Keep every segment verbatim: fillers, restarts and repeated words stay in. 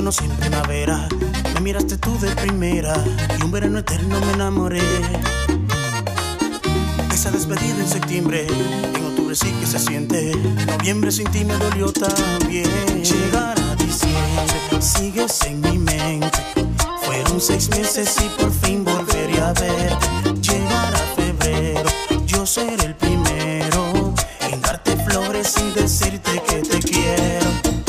conocí en primavera, me miraste tú de primera y un verano eterno me enamoré. Esa despedida en septiembre, en octubre sí que se siente, noviembre sin ti me dolió también. Llegar a diciembre, sigues en mi mente, fueron seis meses y por fin volveré a verte. Llegar a febrero, yo seré el primero en darte flores y decirte que te quiero.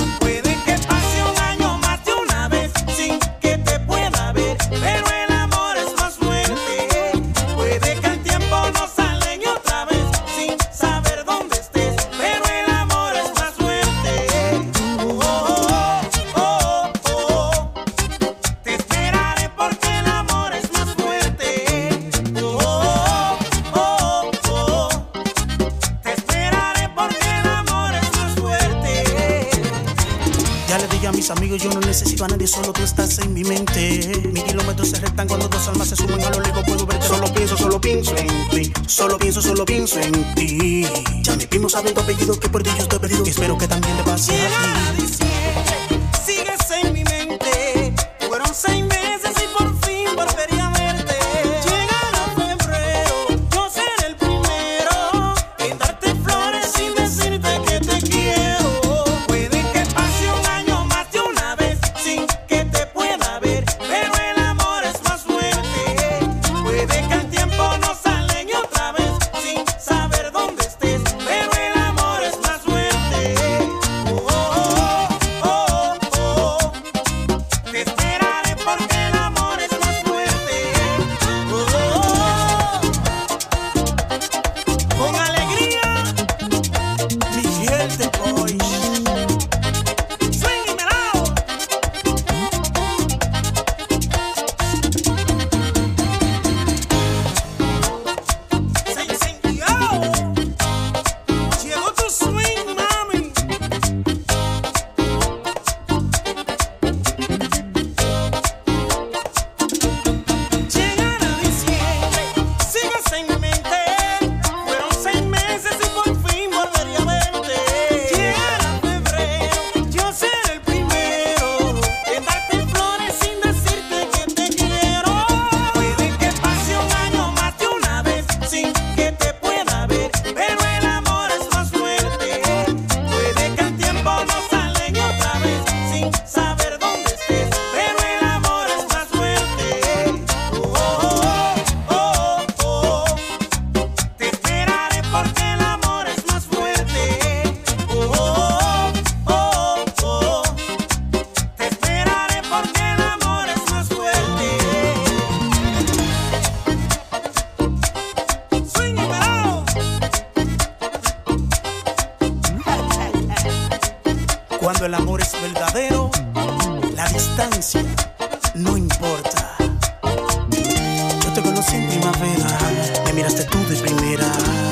A mis amigos yo no necesito a nadie, solo tú estás en mi mente. Mis kilómetros se restan cuando dos almas se suman a lo lejos, puedo verte. Solo pienso, solo pienso en ti. Solo pienso, solo pienso en ti. Ya mis primos saben tu apellido, que por ti yo estoy perdido y espero que también te pase a ti. Diciembre, sigues en mi mente. Fueron seis meses y por fin volvería a verte. Llegará febrero, yo seré el primero en darte flores y decirte que te quiero. Cuando el amor es verdadero, la distancia no importa. Yo te conocí en primavera, me miraste tú de primera.